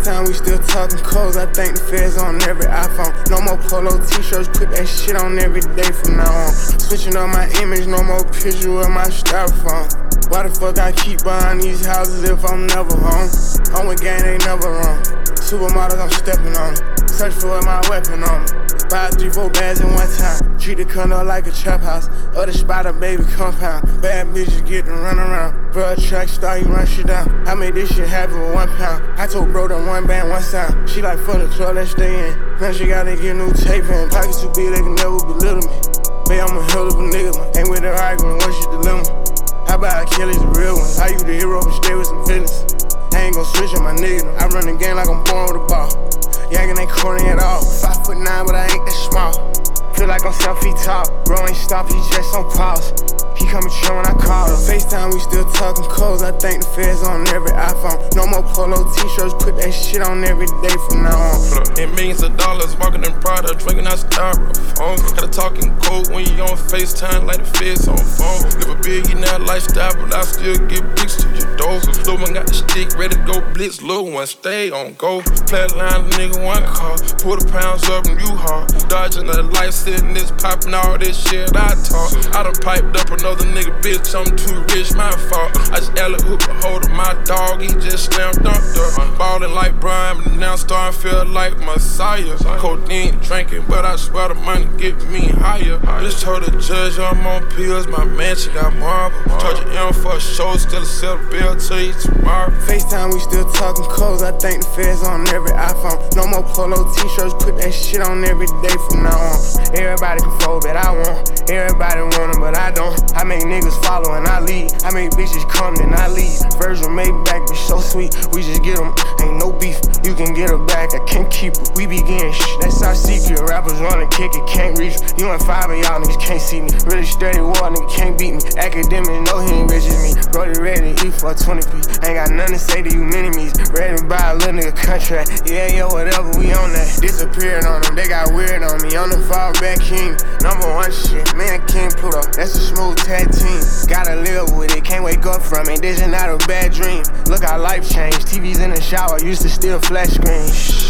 FaceTime, we still talking codes. I think the feds on every iPhone. No more polo t-shirts, put that shit on every day from now on. Switching up my image, no more picture with my styrofoam. Why the fuck I keep buying these houses if I'm never home? I'm with gang, ain't never wrong. Supermodels, I'm stepping on them. Search for my weapon on me. Buy 3-4 bags in one time. Treat the condo like a trap house. Other spot a baby compound. Bad bitches get to run around. Bro, a track star, you run shit down. I made this shit happen with 1 pound. I told bro that one band, one sound. She like, fuck the club, let's stay in. Now she gotta get new tape in. Pockets too big, they can never belittle me. Babe, I'm a hell of a nigga, man. Ain't with the argument, what's your dilemma? How about Achilles, the real one? How you the hero, but stay with some feelings? I ain't gon' switch on my nigga. I run the game like I'm born with a ball. Yankin' ain't corny at all. 5'9", but I ain't that small. Feel like I'm 7 feet tall. Bro ain't stop, he just on pause. He coming chill when I call him. FaceTime, we still talking codes. I think the feds on every iPhone. No more polo t-shirts, put that shit on every day from now on. In millions of dollars, walking in Prada, drinking out styrofoam. Gotta talking cold when you on FaceTime like the feds on phone. Live a billionaire lifestyle, but I still get bricks to your door. Lil' one got the stick, ready to go blitz. Lil' one stay on go. Flatline, nigga, 1 car. Pull the pounds up and you hard. Dodging the lights, sitting this popping all this shit I talk. I done piped up another nigga, bitch, I'm too rich, my fault. I just hoop a hold of my dog, he just slammed dunked up. Ballin' like Brian, but now starting feel like Messiah. Codeine drinking, but I swear the money get me higher. Just told the judge I'm on pills, my mansion got marble. Charge an M for a show, still a sell bill till you tomorrow. FaceTime, we still talking codes. I think the feds on every iPhone. No more polo t-shirts, put that shit on every day from now on. Everybody can fold, but I won't. Everybody want them, but I don't. I make niggas follow and I lead. I make bitches come then I leave. Virgil Maybach be so sweet. We just get them, ain't no beef. You can get her back, I can't keep her. We be getting shit, that's our secret. Rappers wanna kick it, can't reach. You and 5 of y'all niggas can't see me. Really steady war, nigga can't beat me. Academic, know he ain't rich as me. Brody ready to eat for a 20p. Ain't got nothing to say to you mini-me's. Ready to buy a little nigga contract. Yeah, whatever, we on that. Disappeared on them, they got weird on me. On the fallback king, #1 shit. Man, King Pluto, that's a smooth tag team. Gotta live with it, can't wake up from it. This is not a bad dream. Look how life changed. TV's in the shower, used to steal flash screens.